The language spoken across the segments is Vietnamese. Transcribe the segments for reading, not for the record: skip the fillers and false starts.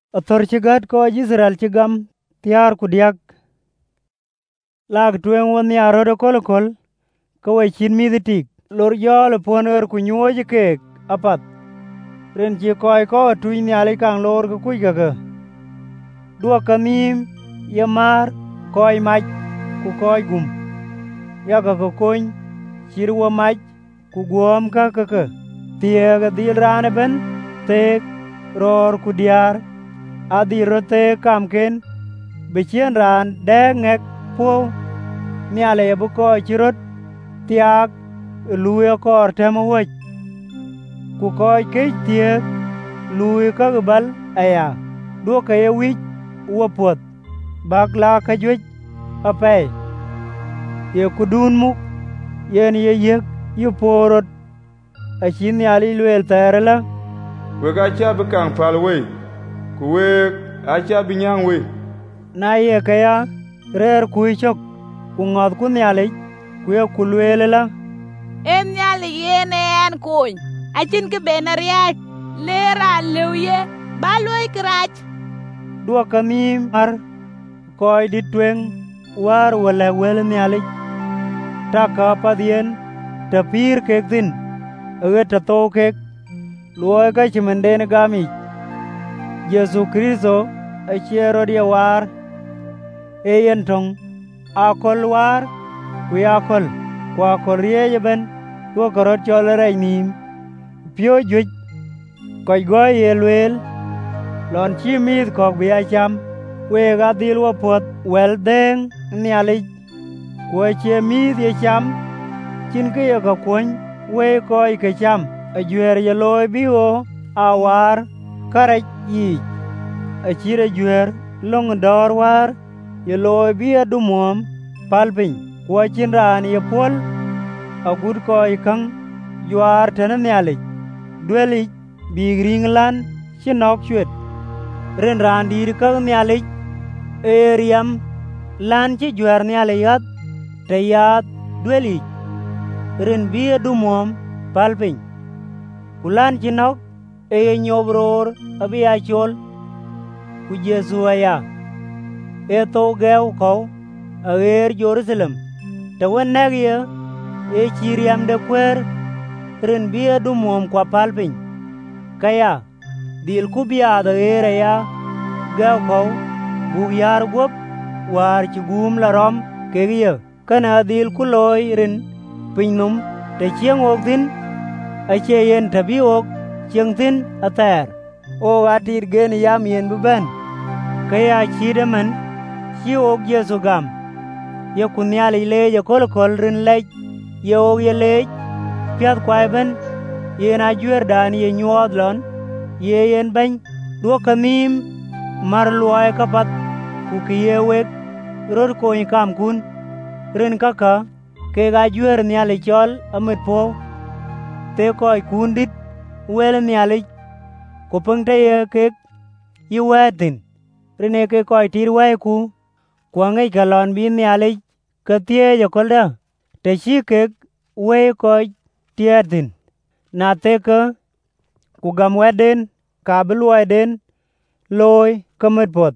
Athor chigat ko Israel chigam tiar kudiak lag tueng won ya rodo kolokol ko we chin miditik lor yo le poner kunyoje ke apat ren chi koy ko tu ni ale kang lor ko kuiga dua kanim ya mar koy mach ku koy gum ya ga ko koin chirwa mach ku gom ka tiega dil rane ben tek ror ku diar adi rote kamken bichien ran dengek po niale bu ko chirot tiak luya kor temo wech ku koy ke tiek luya ka bal aya do ka ye wich wopot bakla ka jwech apay ye kudun muk yen ye yek yu porot achin yali luel terela wega cha bekang palwe kuwe acha binyang we na ye kaya rer kuichok ku ngod ku nyale ku ye kulwelela en nyale yene en kuny achin ke benariat lera lewye balwe krach dua kami mar koy ditweng war wala wel nyale taka padien tapir kektin ta to kek luoy ka chimenden gami Yesu Kristo achiero dia war eyen tong akol war ku akol kwa korye ben ku korot cholere nim pio juj koy goy yelwel lon chi mit kok bi acham we ga dil wo pot wel deng niali ku che mit ye cham chin ke ka kun we koy ke cham ajwer ye loy biwo awar karaj yi achire jwer long dor war ye loy bi adumom palpin ku chin ran ye pol agur koy kang jwar tene niali dweli big ringlan chinok chwet ren ran dir kang niali eriam lan chi jwer niali yat te yat dweli ren bi adumom palpin kulan chinok nyobror abi achol ku Yesu aya to geu ko ager Jerusalem te wenegye chiriam de kwer ren bi adumom kwa palpin kaya dil ku bia de era ya geu ko bu yar gop war ci gum la rom kegye kana dil ku loy ren pinnum te chieng ogdin ache yen tabi og chieng tin ater o atir gen yam yen buben kaya chidemen chi og Yesu gam ye kunyali le ye kol rin le ye og ye le piat kwai ben ye na jwer dan ye nyodlon ye yen ben do kanim mar luai kapat ku kiye wek ror ko kam kun rin kaka ke ga jwer nyali chol amit po te koy kundit wel nyali ko pengte ye ke yi wetin rine ke koy tir wai ku kwange galon bi nyali ke tie ye kolda te chi ke we koy tietin na te ke ku gam weden ka bulwa den loy kamet pot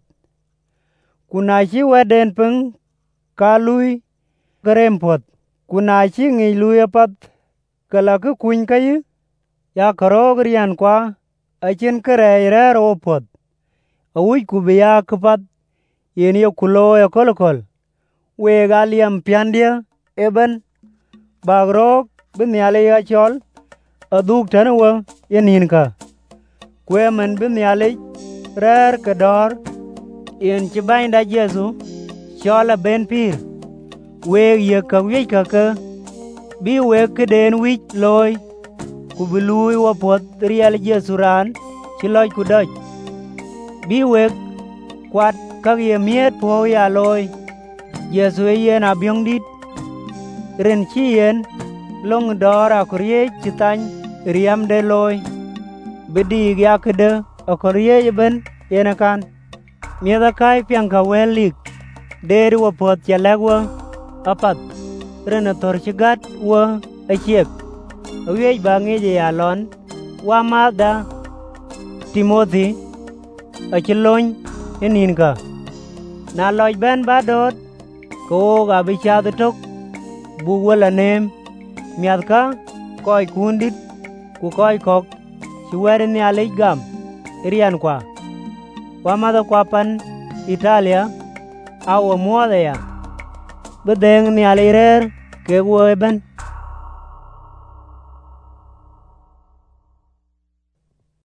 kuna chi weden peng ka lui garem pot kuna chi ngi lui pat kala ku kun kay ya karog rian kwa achin kere rero pot awi ku biya kapat yen ye kulo ye kolokol we galiam piandia eben bagrok binyale ya chol aduk tanwa yenin ka kwe men binyale rer kador yen chibainda Yesu chola ben pir we ye ka wi ka bi we keden wi loy ku bilui wa pot riel Yesu ran chiloj ku doj bi we kwat ka ye miet po ya loy Yesu yen abyong dit ren chi yen long dora kurye chitany riam de loy bidi ya kede akorye ben yenakan mieda kai piang ka welik der wa pot chalagwa apat ren ator chigat wa achiek awie bange je alon wa mada Timothy aci lony inin ka. Na loj ben ba dot ko ga bi chath tok bu wala nem miath ka koi kundit ku koi kok ci weri ni alic gam irian kwa wamadho kwa pan Italia au wamuodhe ya bi dheng ni alic rer kek wo ben.